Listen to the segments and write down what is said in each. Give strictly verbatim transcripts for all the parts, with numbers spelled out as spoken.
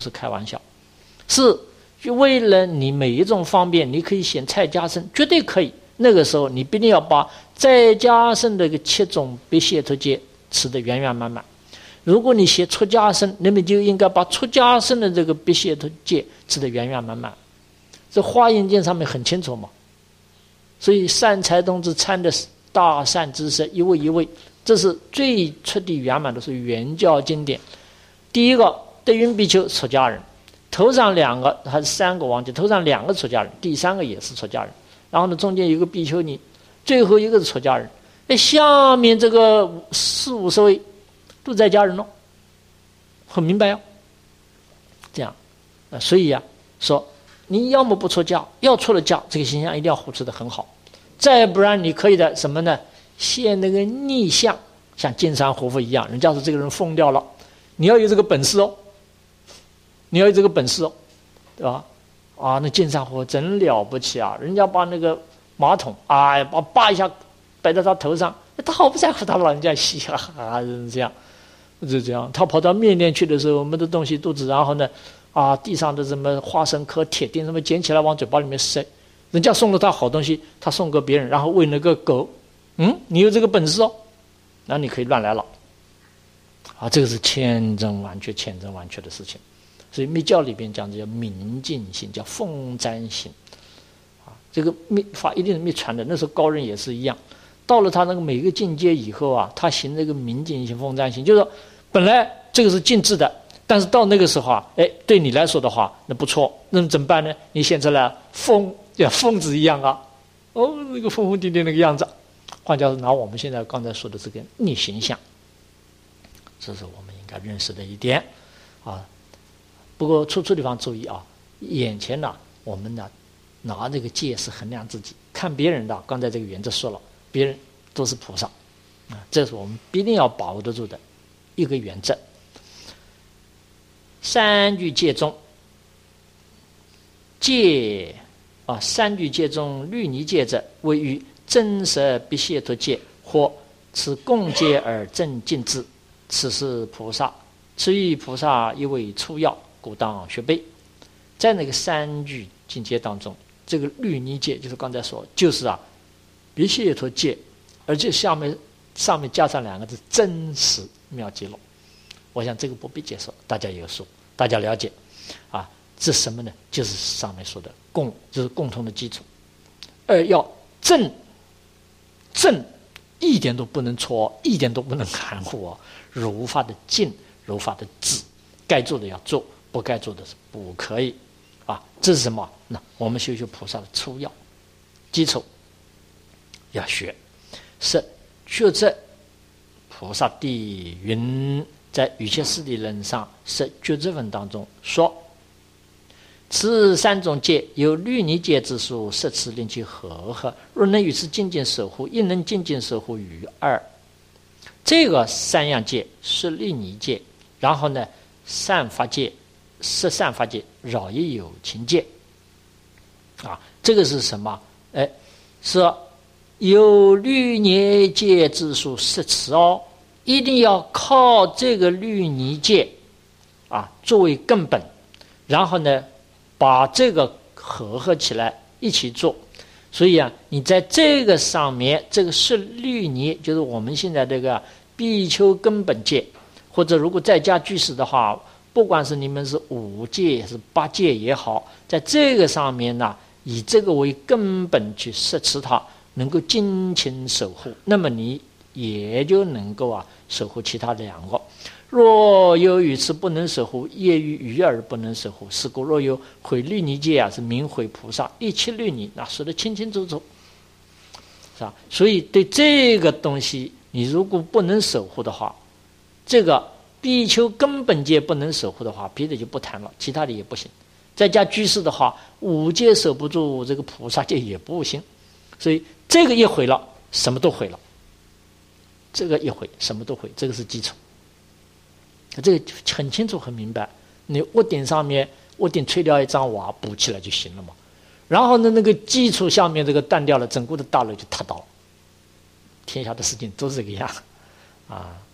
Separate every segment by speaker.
Speaker 1: 是开玩笑，是为了你每一种方便，你可以选再加生，绝对可以。那个时候你必定要把再加生的个七种别解脱戒持得圆圆满满。如果你写出家生，那么就应该把出家生的这个别解脱戒持得圆圆满满。这华严经上面很清楚嘛。所以善财童子参的大善知识一位一位，这是最彻底圆满的是原教经典。第一个德云比丘出家人，头上两个还是三个忘记，头上两个出家人，第三个也是出家人，然后呢中间有个比丘尼，最后一个是出家人。哎，下面这个四五十位都在家人喽，很明白哦。这样，呃，所以呀、啊，说你要么不出家，要出了家，这个形象一定要护持得很好。再不然你可以的什么呢？现那个逆相，像金山活佛一样，人家说这个人疯掉了，你要有这个本事哦，你要有这个本事哦，对吧？啊，那金山活佛真了不起啊！人家把那个马桶，哎，把叭一下摆在他头上，他毫不在乎他老人家嘻哈哈，是这样，是这样。他跑到面店去的时候，我们的东西肚子，然后呢，啊，地上的什么花生壳、铁钉什么捡起来往嘴巴里面塞。人家送了他好东西，他送给别人，然后喂那个狗，嗯，你有这个本事哦，那你可以乱来了，啊，这个是千真万确、千真万确的事情。所以密教里边讲的叫明镜心，叫凤瞻心，啊，这个密法一定是密传的。那时候高人也是一样，到了他那个每个境界以后啊，他行这个明镜心、凤瞻心，就是说本来这个是静止的，但是到那个时候啊，哎，对你来说的话，那不错，那么怎么办呢？你现在来凤。像疯子一样啊，哦，那个疯疯癫癫那个样子。换句话说，拿我们现在刚才说的这个逆形象，这是我们应该认识的一点啊。不过处处地方注意啊，眼前呢、啊，我们呢拿这个戒是衡量自己，看别人的，刚才这个原则说了，别人都是菩萨啊，这是我们必定要把握得住的一个原则。三句戒中，戒。啊，三句戒中律尼戒者，为于真实别解脱戒，或持共戒而正尽之，此是菩萨。此于菩萨一为初要，故当学背。在那个三句境界当中，这个律尼戒就是刚才说，就是啊，别解脱戒，而且下面上面加上两个字真实妙极乐。我想这个不必解释，大家有数，大家了解啊。这什么呢？就是上面说的共，就是共同的基础。二要正，正一点都不能错，一点都不能含糊哦。如法的静，如法的止，该做的要做，不该做的是不可以啊。这是什么？那我们修修菩萨的初要基础要学。是觉知菩萨地云，在《瑜伽师地论》上是觉知文当中说。此三种戒有律尼戒之术，摄持令其和合。若能与之精进守护，亦能精进守护于二。这个三样戒是律尼戒，然后呢，善法戒、摄善法戒、饶益有情戒。啊，这个是什么？哎，是有律尼戒之术摄持哦，一定要靠这个律尼戒啊作为根本，然后呢。把这个合合起来一起做，所以啊，你在这个上面，这个是律尼，就是我们现在这个比丘根本戒，或者如果在家居士的话，不管是你们是五戒是八戒也好，在这个上面呢，以这个为根本去摄持它，能够精勤守护，那么你也就能够啊守护其他的两个。若有与此不能守护，业于余而不能守护，是故若有毁律尼戒啊，是名毁菩萨，一切律尼，那说得清清楚楚，是吧？所以对这个东西，你如果不能守护的话，这个比丘根本戒不能守护的话，别的就不谈了，其他的也不行。在家居士的话，五戒守不住，这个菩萨戒也不行。所以这个一毁了，什么都毁了。这个一毁，什么都毁，这个是基础。这个很清楚很明白，你屋顶上面屋顶吹掉一张瓦补起来就行了嘛。然后呢，那个基础下面这个断掉了，整个的大楼就塌倒了。天下的事情都是这个样啊。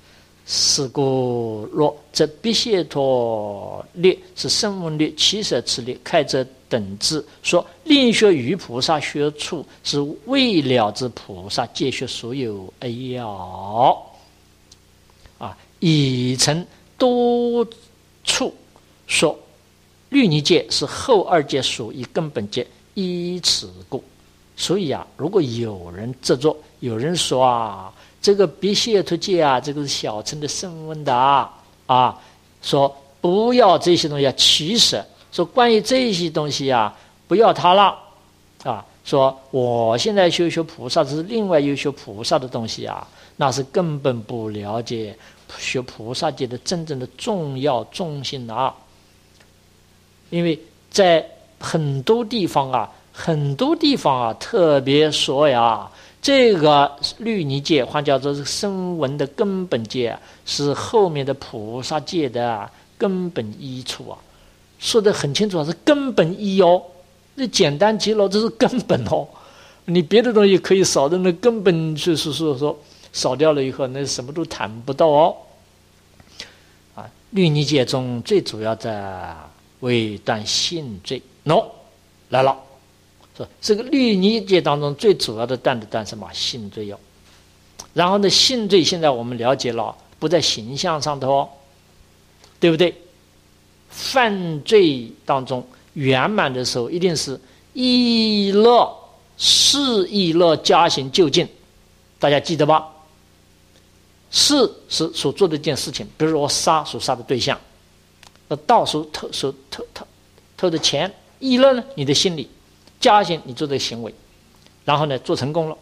Speaker 1: 是故若则必解脱略是声闻略、七舍次略、开者等之。说另学于菩萨学处，是未了之菩萨皆学所有而要。啊，已成多处说律尼戒是后二界属于根本戒，依此故。所以啊，如果有人执着，有人说啊，这个别解脱戒啊，这个是小乘的声闻的啊，啊，说不要这些东西啊，取舍。说关于这些东西啊，不要它了，啊，说我现在修学菩萨，这是另外有学菩萨的东西啊，那是根本不了解学菩萨戒的真正的重要重心啊。因为在很多地方啊，很多地方啊，特别说呀，这个律尼戒，换叫做是声闻的根本戒，是后面的菩萨戒的根本依处啊。说得很清楚，是根本依哦。那简单极了，这是根本哦。你别的东西可以少的，那根本就是说说少掉了以后，那什么都谈不到哦。啊，律尼戒中最主要的为断性罪，喏，来了。说这个律尼戒当中最主要的断的断什么？性罪哟。然后呢，性罪现在我们了解了，不在形象上头哦，对不对？犯罪当中圆满的时候，一定是意乐、是意乐加行就近，大家记得吧？是是所做的一件事情，比如说我杀所杀的对象，那盗所偷所偷偷偷的钱，意乐呢，你的心理，加行你做的行为，然后呢做成功了。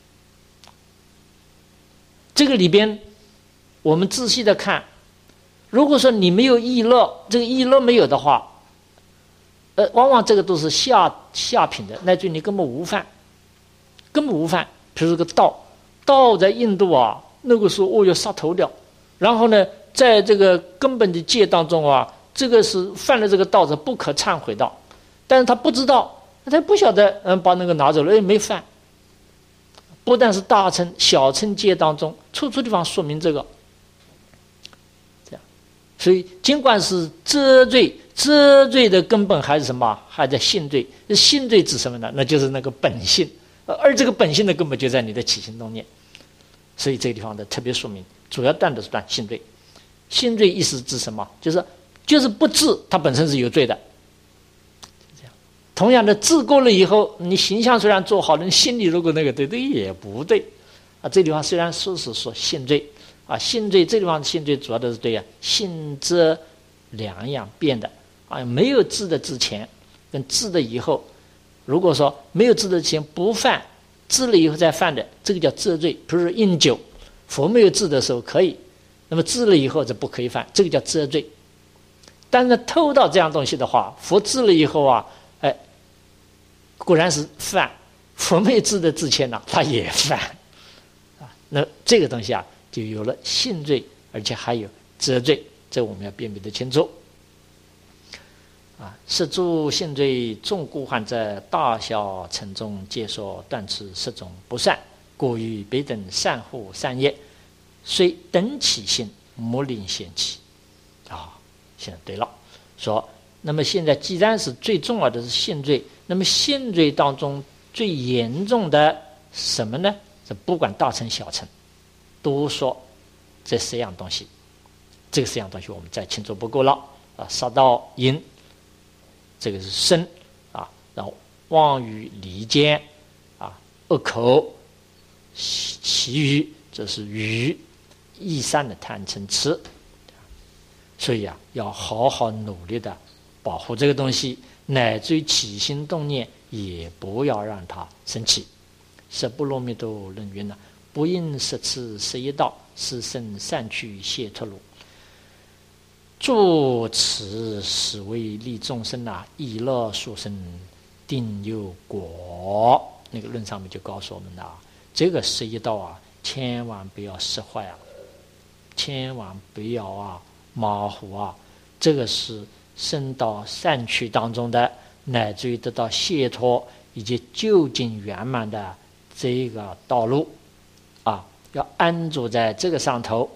Speaker 1: 这个里边我们仔细的看，如果说你没有意乐，这个意乐没有的话，呃，往往这个都是下下品的，乃至于你根本无犯，根本无犯。比如这个盗，盗在印度啊，那个时候哦要杀头了，然后呢，在这个根本的戒当中啊，这个是犯了这个盗是不可忏悔的，但是他不知道，他不晓得，嗯，把那个拿走了，哎，没犯。不但是大乘、小乘戒当中，处处地方说明这个。所以，尽管是遮罪，遮罪的根本还是什么？还在性罪。性罪指什么呢？那就是那个本性，而这个本性的根本就在你的起心动念。所以这个地方的特别说明，主要断的是断性罪。性罪意思指什么？就是就是不治，它本身是有罪的。这样，同样的，治过了以后，你形象虽然做好了，你心里如果那个对对也不对啊。这地方虽然说是说性罪。啊，性罪这地方性罪主要的是对啊，性遮两样变的啊，没有治的之前跟治的以后，如果说没有治的之前不犯，治了以后再犯的，这个叫遮罪。比如说饮酒，佛没有治的时候可以，那么治了以后就不可以犯，这个叫遮罪。但是偷到这样东西的话，佛治了以后啊，哎，果然是犯，佛没有治的之前呢，他也犯啊，那这个东西啊。就有了性罪，而且还有遮罪，这我们要辨别得清楚。啊，是诸性罪众故患者，大小乘中皆所断持十种不善，故于彼等善护善业，虽等起性，莫令显起。啊，现在对了，说那么现在既然是最重要的是性罪，那么性罪当中最严重的什么呢？是不管大乘小乘。都说这四样东西，这个四样东西我们再清楚不够了啊！杀盗淫，这个是身啊，然后妄语离间啊，恶口，其余这是语，易散的贪嗔痴。所以啊，要好好努力的保护这个东西，乃至于起心动念也不要让它生起。是波罗蜜多论云呢。不应十次十一道，是生善趣解脱路。作此是为利众生啊，以乐所生，定有果。那个论上面就告诉我们了，这个十一道啊，千万不要失坏啊，千万不要啊马虎啊。这个是生到善趣当中的，乃至于得到解脱以及究竟圆满的这个道路。啊，要安住在这个上头，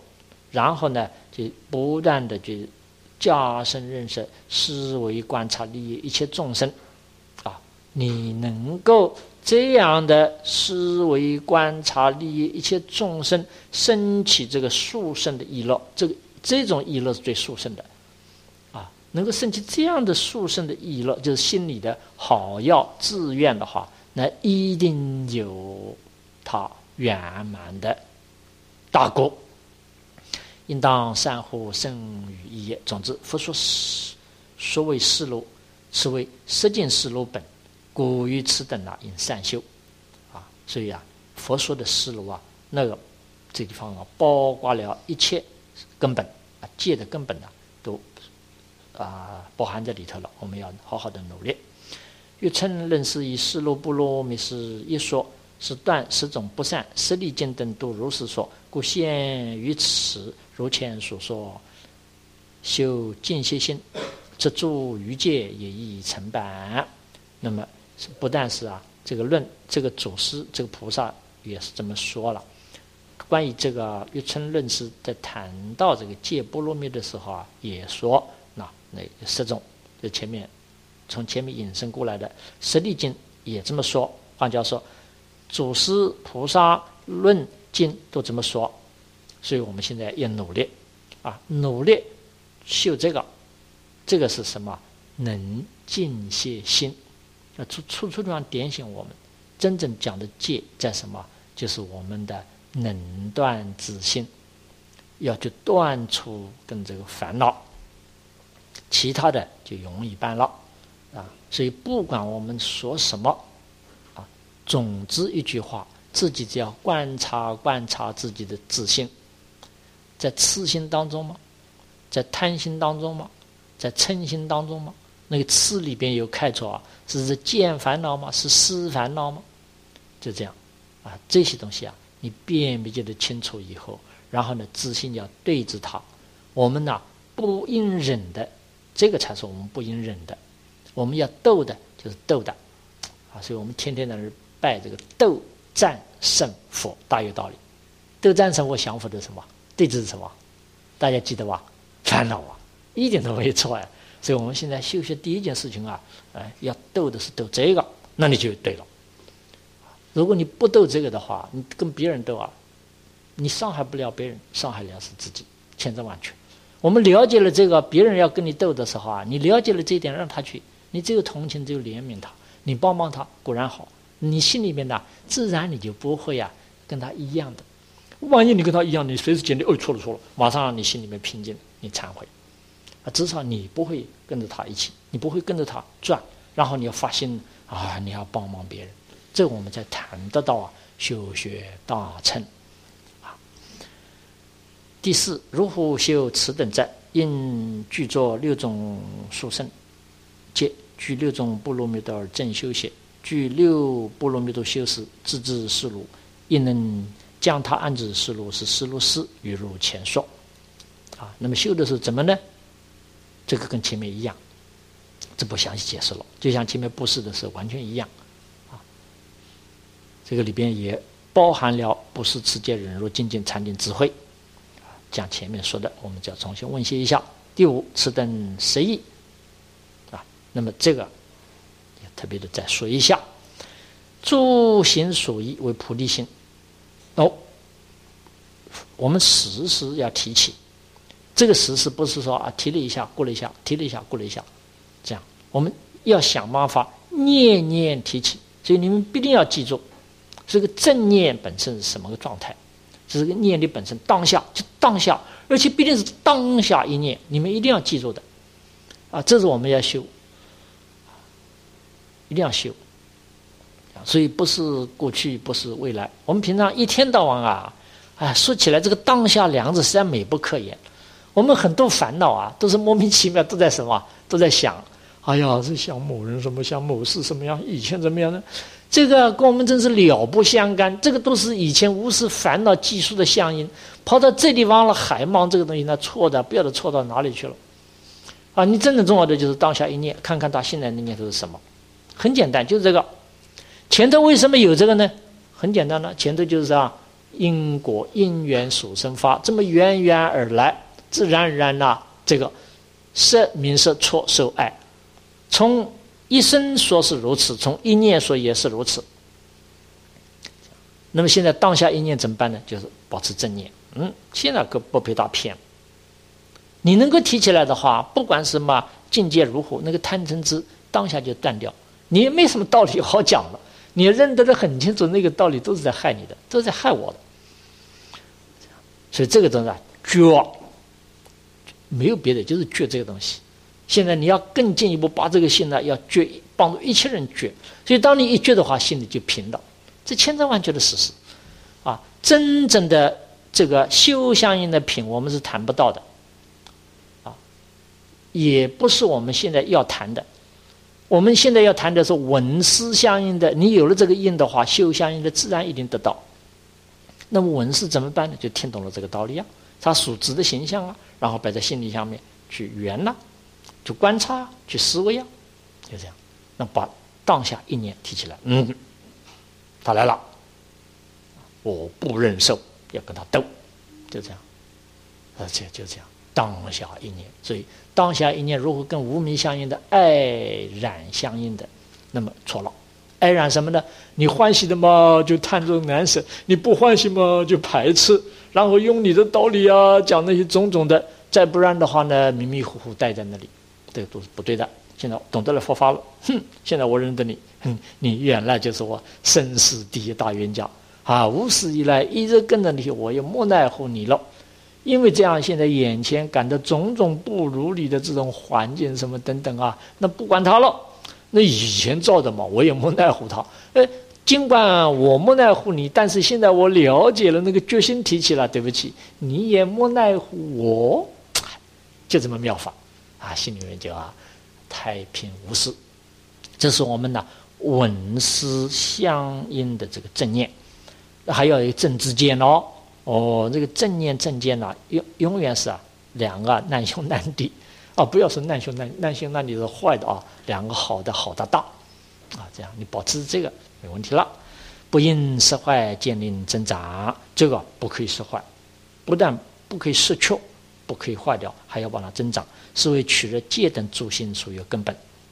Speaker 1: 然后呢，就不断的就加深认识，思维观察利益一切众生啊。你能够这样的思维观察利益一切众生，升起这个殊胜的意乐，这个这种意乐是最殊胜的啊。能够升起这样的殊胜的意乐，就是心里的好要自愿的话，那一定有他圆满的大果。应当善护生与意业。总之，佛说所谓世路，此为实尽世路本，故于此等啊，应善修啊。所以啊，佛说的世路啊，那个这地方啊，包括了一切根本啊，戒的根本啊，都啊包含在里头了。我们要好好的努力。欲称认识以世路不落灭是一说，是断十种不善，实力见等都如是说，故现于此。如前所说，修净歇心，则诸余戒也易成办。那么不但是啊，这个论这个祖师这个菩萨也是这么说了。关于这个欲称论师在谈到这个戒波罗蜜的时候啊，也说那那十种，这前面从前面引申过来的实力经也这么说。换句话说，祖师菩萨论经都这么说。所以我们现在要努力啊，努力修这个，这个是什么？能净歇心。那处处处地方点醒我们，真正讲的戒在什么？就是我们的能断自心，要去断除跟这个烦恼，其他的就容易办了啊。所以不管我们说什么啊，总之一句话，自己只要观察观察自己的自心。在痴心当中吗？在贪心当中吗？在嗔心当中吗？那个痴里边有开出啊，是见烦恼吗？是思烦恼吗？就这样啊，这些东西啊，你辨别的清楚以后，然后呢，自心要对治它。我们呢，不应忍的，这个才是我们不应忍的。我们要斗的，就是斗的啊。所以我们天天在那拜这个斗战胜佛，大有道理。斗战胜佛降服的什么？对治是什么？大家记得吧？烦恼啊，一点都没错呀。所以我们现在修学第一件事情啊，哎，要斗的是斗这个，那你就对了。如果你不斗这个的话，你跟别人斗啊，你伤害不了别人，伤害了是自己，千真万确。我们了解了这个，别人要跟你斗的时候啊，你了解了这一点，让他去，你只有同情，只有怜悯他，你帮帮他固然好，你心里面呢，自然你就不会啊跟他一样的。万一你跟他一样，你随时间你哦错了错了，马上让你心里面平静，你忏悔啊，至少你不会跟着他一起，你不会跟着他转，然后你要发心啊，你要帮忙别人，这我们才谈得到啊修学大乘啊。第四，如何修此等在，应具作六种殊胜戒，具六种波罗蜜多而正修学，具六波罗蜜多修持，自知是如，亦能将他安置思路是思路思，语如前说啊。那么修的是怎么呢？这个跟前面一样，这不详细解释了，就像前面布施的是完全一样啊。这个里边也包含了布施、持戒、忍辱、精进、禅定、智慧啊。讲前面说的，我们就要重新温习一下。第五，此等十义啊。那么这个也特别的再说一下，诸行所依为菩提心。哦，我们时时要提起，这个时时不是说啊提了一下过了一下，提了一下过了一下，这样我们要想办法念念提起。所以你们必定要记住，这个正念本身是什么个状态？这是个念力本身，当下就当下，而且必定是当下一念，你们一定要记住的啊！这是我们要修，一定要修。所以不是过去，不是未来。我们平常一天到晚啊，哎，说起来这个当下两个字实在美不可言。我们很多烦恼啊，都是莫名其妙，都在什么？都在想，哎呀，是想某人什么，想某事什么样，以前怎么样呢？这个跟我们真是了不相干。这个都是以前无始烦恼技术的相因，跑到这地方了还忙这个东西，那错的不要的错到哪里去了？啊，你真正重要的就是当下一念，看看他现在的念头是什么。很简单，就是这个。前头为什么有这个呢？很简单了，前头就是啊， 因果因缘所生发，这么源源而来，自然而然呐、啊，这个色名色错受爱，从一生说是如此，从一念说也是如此。那么现在当下一念怎么办呢？就是保持正念。嗯，现在可不被他骗。你能够提起来的话，不管什么境界如何，那个贪嗔痴当下就断掉，你也没什么道理好讲了。你认得的很清楚，那个道理都是在害你的，都是在害我的。所以这个东西啊，绝没有别的，就是绝这个东西。现在你要更进一步把这个心呢，要绝，帮助一切人绝。所以当你一绝的话，心里就平了。这千真万确的事实啊！真正的这个修相应的品，我们是谈不到的啊，也不是我们现在要谈的。我们现在要谈的是闻思相应的，你有了这个因的话，修相应的自然一定得到。那么闻思怎么办呢？就听懂了这个道理啊，它属质的形象啊，然后摆在心理上面去圆呐、啊，去观察、啊，去思维啊，就这样。那把当下一念提起来，嗯，他来了，我不忍受，要跟他斗，就这样，而且就这样。当下一念，所以当下一念如何跟无明相应的爱染相应的，那么错了。爱染什么呢？你欢喜的嘛就贪着难舍，你不欢喜嘛就排斥，然后用你的道理啊讲那些种种的，再不然的话呢迷迷糊糊待在那里，这个都是不对的。现在懂得了佛法了，哼，现在我认得你，哼，你原来就是我生死第一大冤家啊！无始以来一直跟着你，我也莫奈何你了。因为这样，现在眼前感到种种不如理的这种环境什么等等啊，那不管他了。那以前造的嘛，我也莫奈何他。呃，尽管我莫奈何你，但是现在我了解了，那个决心提起了，对不起，你也莫奈何我，就这么妙法啊，心里面就啊太平无事。这是我们呢闻思相应的这个正念，还要有正知见哦。哦，这个正念正见呢、啊，永永远是啊两个难兄难弟啊，不要说难兄难难兄难弟是坏的啊，两个好的好的大啊，这样你保持这个没问题了。不因失坏见令增长，这个不可以失坏，不但不可以失去，不可以坏掉，还要把它增长，是为取了戒等诸心所有根本。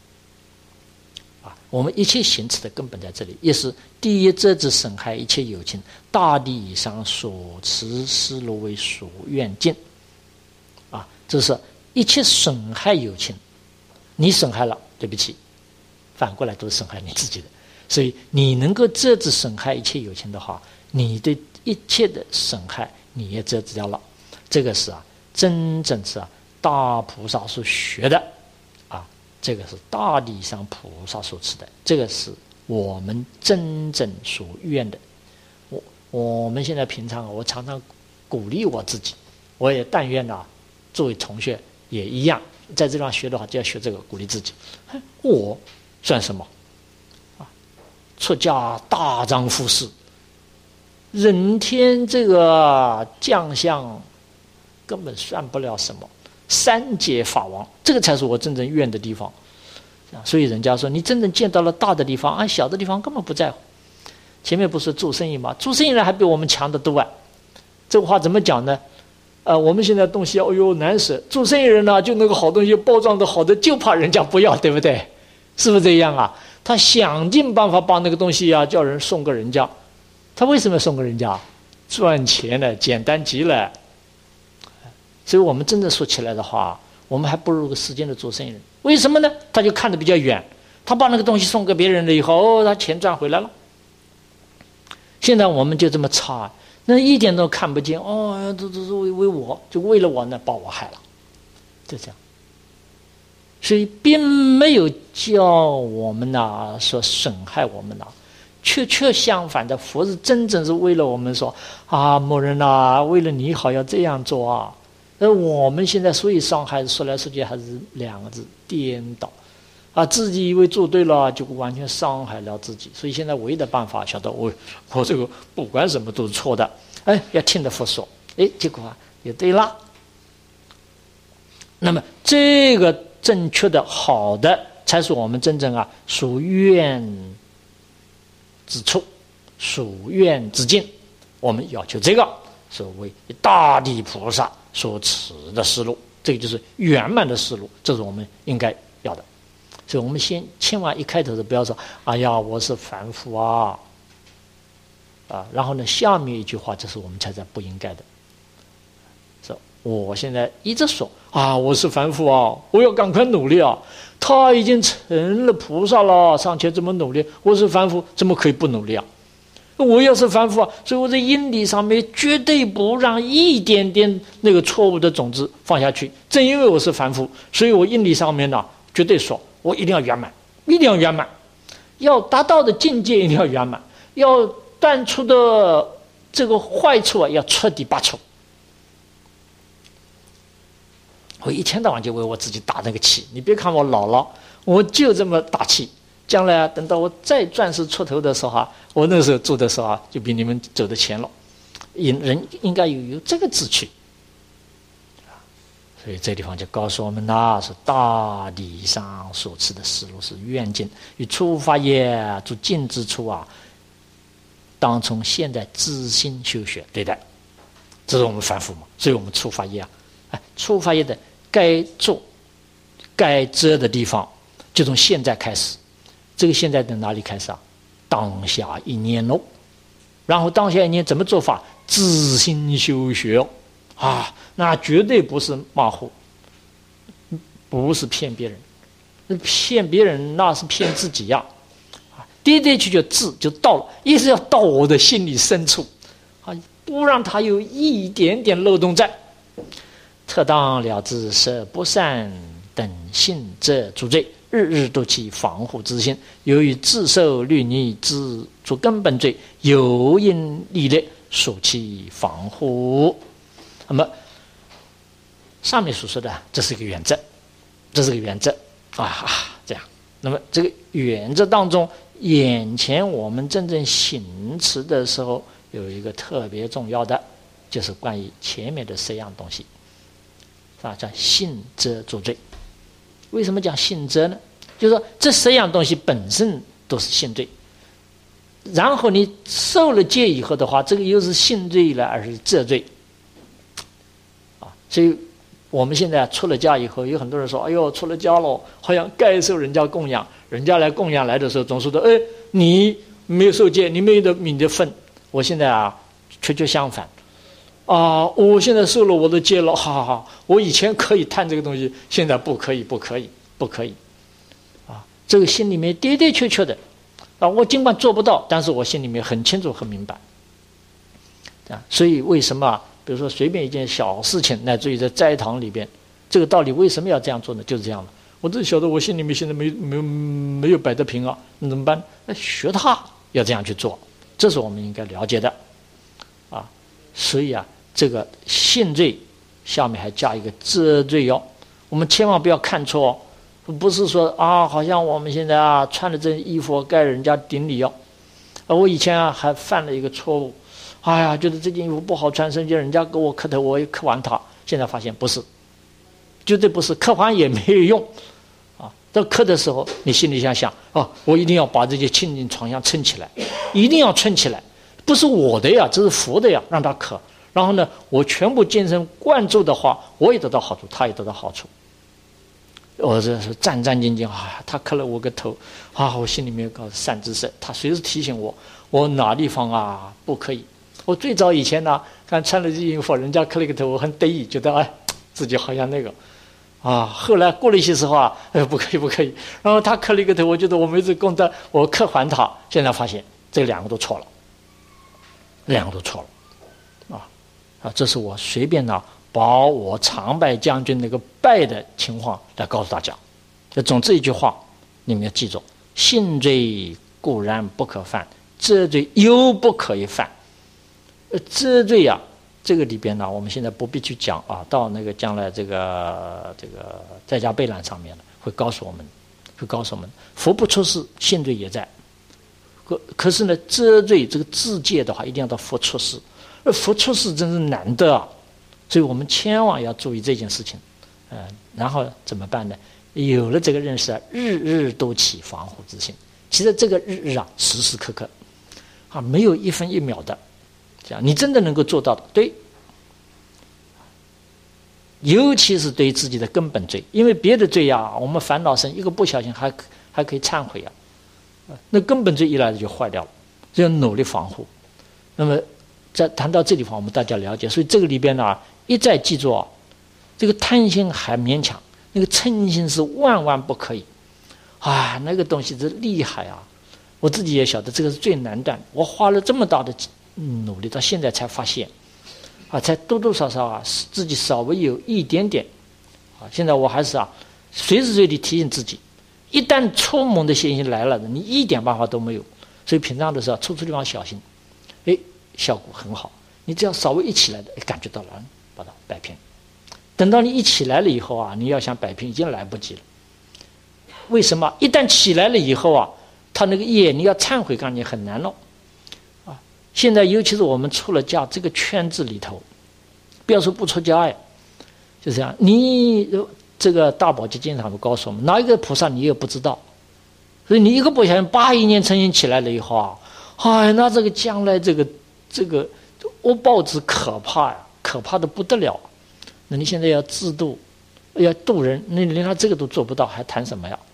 Speaker 1: 我们一切行持的根本在这里，也是第一遮止损害一切有情，大地以上所持思路为所愿境啊，这是一切损害有情，你损害了，对不起，反过来都是损害你自己的。所以你能够遮止损害一切有情的话，你对一切的损害你也遮止掉了。这个是啊，真正是啊大菩萨所学的。这个是大地上菩萨所持的，这个是我们真正所愿的。我我们现在平常我常常鼓励我自己，我也但愿啊，作为同学也一样，在这地方学的话，就要学这个，鼓励自己。我算什么啊？出家大丈夫事，人天这个将相根本算不了什么。三界法王，这个才是我真正愿的地方。所以人家说，你真正见到了大的地方，啊，小的地方根本不在乎。前面不是做生意吗？做生意人还比我们强得多啊！这个话怎么讲呢？呃，我们现在东西，哎呦难舍，做生意人呢，就那个好东西包装的好的，就怕人家不要，对不对？是不是这样啊？他想尽办法把那个东西啊，叫人送给人家。他为什么要送给人家？赚钱呢，简单极了。所以我们真正说起来的话，我们还不如个时间的做生意人。为什么呢？他就看得比较远，他把那个东西送给别人了以后，哦，他钱赚回来了。现在我们就这么差，那一点都看不见，哦，这这是为为我，就为了我呢，把我害了，就这样。所以并没有叫我们呐、啊、说损害我们呐、啊，确确相反的，佛是真正是为了我们说啊，某人呐、啊，为了你好要这样做啊。而我们现在所以伤害说来说去还是两个字：颠倒啊！自己以为做对了，就完全伤害了自己。所以现在唯一的办法，晓得我我这个不管什么都是错的，哎，要听着佛说，哎，结果啊也对了。那么这个正确的好的，才是我们真正啊所愿之处，所愿之境。 我们要求这个所谓大地菩萨所持的思路，这个就是圆满的思路，这是我们应该要的。所以我们先千万一开头的不要说哎呀我是凡夫啊啊，然后呢下面一句话这是我们才在不应该的，说我现在一直说啊我是凡夫啊，我要赶快努力啊，他已经成了菩萨了，尚且这么努力，我是凡夫怎么可以不努力啊？我要是凡夫啊，所以我在因理上面绝对不让一点点那个错误的种子放下去。正因为我是凡夫，所以我因理上面呢绝对说我一定要圆满，一定要圆满，要达到的境界一定要圆满，要断除的这个坏处啊要彻底拔除。我一天到晚就为我自己打那个气，你别看我老了，我就这么打气。将来啊，等到我再钻石出头的时候啊，我那时候做的时候啊，就比你们走得前了。人应该有有这个志气，所以这地方就告诉我们啦，是大理上所持的思路是愿境，与初发业诸境之处啊，当从现在知心修学对待。这是我们凡夫嘛，所以我们初发业啊，哎，初发业的该做、该遮的地方，就从现在开始。这个现在的哪里开始啊？当下一念喽，然后当下一念怎么做法？自心修学哦，啊，那绝对不是马虎，不是骗别人，骗别人那是骗自己呀、啊！啊，的的确确自就到了，一是要到我的心里深处，啊，不让他有一点点漏洞在，特当了知舍不善等性者诸罪。日日都起防护之心，由于自受律逆之诸根本罪，有因力劣，所起防护。那么上面所说的，这是一个原则，这是个原则啊，这样。那么这个原则当中，眼前我们真正行持的时候，有一个特别重要的，就是关于前面的四样东西，啊，叫信遮诸罪。为什么讲信遮呢？就是说这十样东西本身都是信罪，然后你受了戒以后的话，这个又是信罪了，而是遮罪啊。所以我们现在出了家以后，有很多人说：“哎呦，出了家了，好像该受人家供养。人家来供养来的时候，总说的，哎，你没有受戒，你没有的你的份。我现在啊，却却相反。”啊！我现在受了我的戒了，哈哈哈！我以前可以贪这个东西，现在不可以，不可以，不可以，啊！这个心里面的的确确的，啊！我尽管做不到，但是我心里面很清楚、很明白，啊！所以为什么啊？比如说随便一件小事情，乃至于在斋堂里边，这个道理为什么要这样做呢？就是这样的。我只晓得我心里面现在没没没有摆得平啊，那怎么办？那学他要这样去做，这是我们应该了解的，啊！所以啊。这个信罪下面还加一个遮罪哦，我们千万不要看错哦，不是说啊，好像我们现在啊穿的这件衣服该人家顶礼哦。啊，我以前啊还犯了一个错误，哎呀，觉得这件衣服不好穿，甚至人家给我磕头，我也磕完它。现在发现不是，绝对不是，磕完也没有用啊。到磕的时候，你心里想想啊，我一定要把这些清净床香撑起来，一定要撑起来，不是我的呀，这是佛的呀，让他磕。然后呢，我全部精神灌注的话，我也得到好处，他也得到好处。我这是战战兢兢啊！他磕了我个头啊！我心里面搞善知识，他随时提醒我，我哪地方啊不可以。我最早以前呢，刚穿了这衣服，人家磕了一个头，我很得意，觉得哎，自己好像那个啊。后来过了一些时候啊，哎，不可以，不可以。然后他磕了一个头，我觉得我没这功德，我磕还他。现在发现这两个都错了，两个都错了。啊，这是我随便呢，把我常拜将军那个拜的情况来告诉大家。这总之一句话，你们要记住：信罪固然不可犯，遮罪又不可以犯。呃，遮罪啊，这个里边呢，我们现在不必去讲啊，到那个将来这个这个在家备览上面呢，会告诉我们，会告诉我们，佛不出世，信罪也在。可可是呢，遮罪这个自戒的话，一定要到佛出世。而佛出世真是难得啊，所以我们千万要注意这件事情，呃，然后怎么办呢？有了这个认识啊，日日都起防护之心。其实这个日日啊，时时刻刻啊，没有一分一秒的这样你真的能够做到的，对。尤其是对自己的根本罪，因为别的罪呀，我们烦恼生，一个不小心还还可以忏悔啊，那根本罪一来就坏掉了，就要努力防护。那么在谈到这地方，我们大家了解，所以这个里边呢，一再记住啊，这个贪心还勉强，那个嗔心是万万不可以啊，那个东西是厉害啊，我自己也晓得这个是最难断，我花了这么大的努力，到现在才发现。啊，才多多少少啊，自己稍微有一点点，啊，现在我还是啊，随时随地提醒自己，一旦触猛的现象来了，你一点办法都没有。所以平常的时候，处处地方小心，哎，效果很好。你只要稍微一起来的，哎，感觉到了，把它摆平。等到你一起来了以后啊，你要想摆平已经来不及了。为什么？一旦起来了以后啊，他那个业你要忏悔干净很难了。现在尤其是我们出了家这个圈子里头，不要说不出家呀，就这样。你这个大宝就经常会告诉我们，哪一个菩萨你也不知道，所以你一个不小心八一年成心起来了以后啊，哎，那这个将来这个这个恶报之可怕呀，可怕的不得了。那你现在要自度，要度人，那连他这个都做不到，还谈什么呀？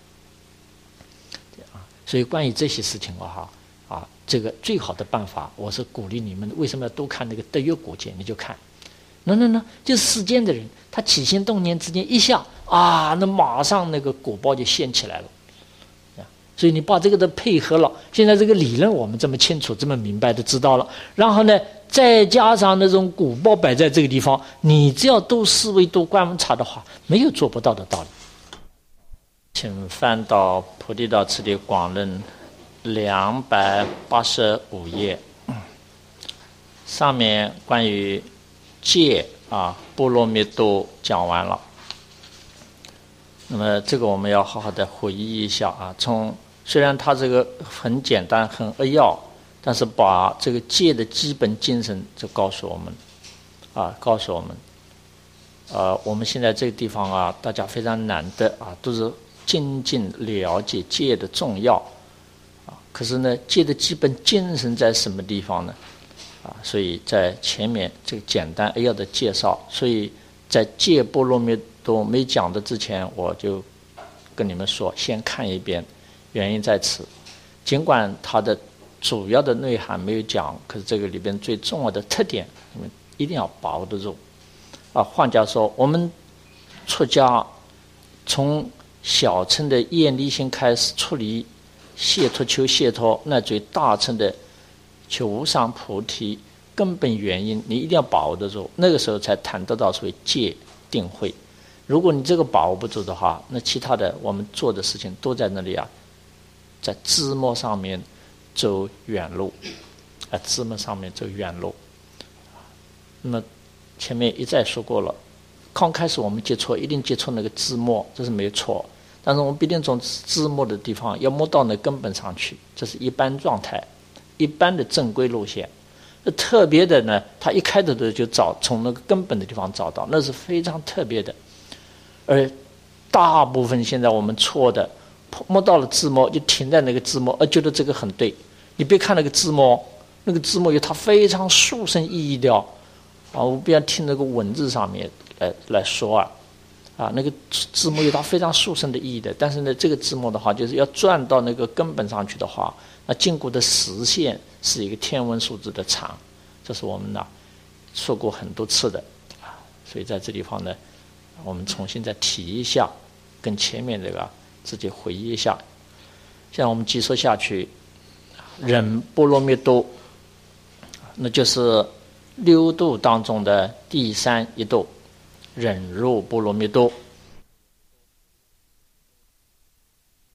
Speaker 1: 所以关于这些事情啊，哈。啊，这个最好的办法，我是鼓励你们，为什么要多看那个德月果节？你就看，那那那，就世间的人，他起心动念之间一下啊，那马上那个果报就现起来了。所以你把这个都配合了，现在这个理论我们这么清楚、这么明白的知道了，然后呢，再加上那种果报摆在这个地方，你只要多思维、多观察的话，没有做不到的道理。请翻到《菩提道次第广论》。两百八十五页，上面关于戒啊波罗蜜多讲完了。那么这个我们要好好的回忆一下啊。从虽然它这个很简单很扼要，但是把这个戒的基本精神就告诉我们啊，告诉我们，呃，我们现在这个地方啊，大家非常难得啊，都是精进了解戒的重要。可是呢，戒的基本精神在什么地方呢？啊，所以在前面这个简单扼要的介绍，所以在戒波罗蜜多没讲的之前，我就跟你们说，先看一遍，原因在此。尽管它的主要的内涵没有讲，可是这个里边最重要的特点，你们一定要把握得住。啊，换句话说，我们出家从小乘的厌离心开始处理。解脱求解脱，那最大乘的求无上菩提根本原因，你一定要把握得住，那个时候才谈得到所谓戒定慧。如果你这个把握不住的话，那其他的我们做的事情都在那里啊，在枝末上面走远路，啊，枝末上面走远路。那么前面一再说过了，刚开始我们接触一定接触那个枝末，这是没有错。但是我们必定从枝末的地方要摸到那根本上去，这是一般状态，一般的正规路线。特别的呢，他一开头的就找从那个根本的地方找到，那是非常特别的。而大部分现在我们错的，摸到了枝末就停在那个枝末，而觉得这个很对。你别看那个枝末，那个枝末有它非常殊胜意义的啊！我不要听那个文字上面来来说啊。啊，那个字幕有它非常殊胜的意义的，但是呢，这个字幕的话，就是要转到那个根本上去的话，那经过的实现是一个天文数字的长，这是我们呢说过很多次的啊，所以在这地方呢，我们重新再提一下，跟前面这个自己回忆一下。现在我们继续下去，忍波罗蜜多，那就是六度当中的第三一度。忍辱波罗蜜多，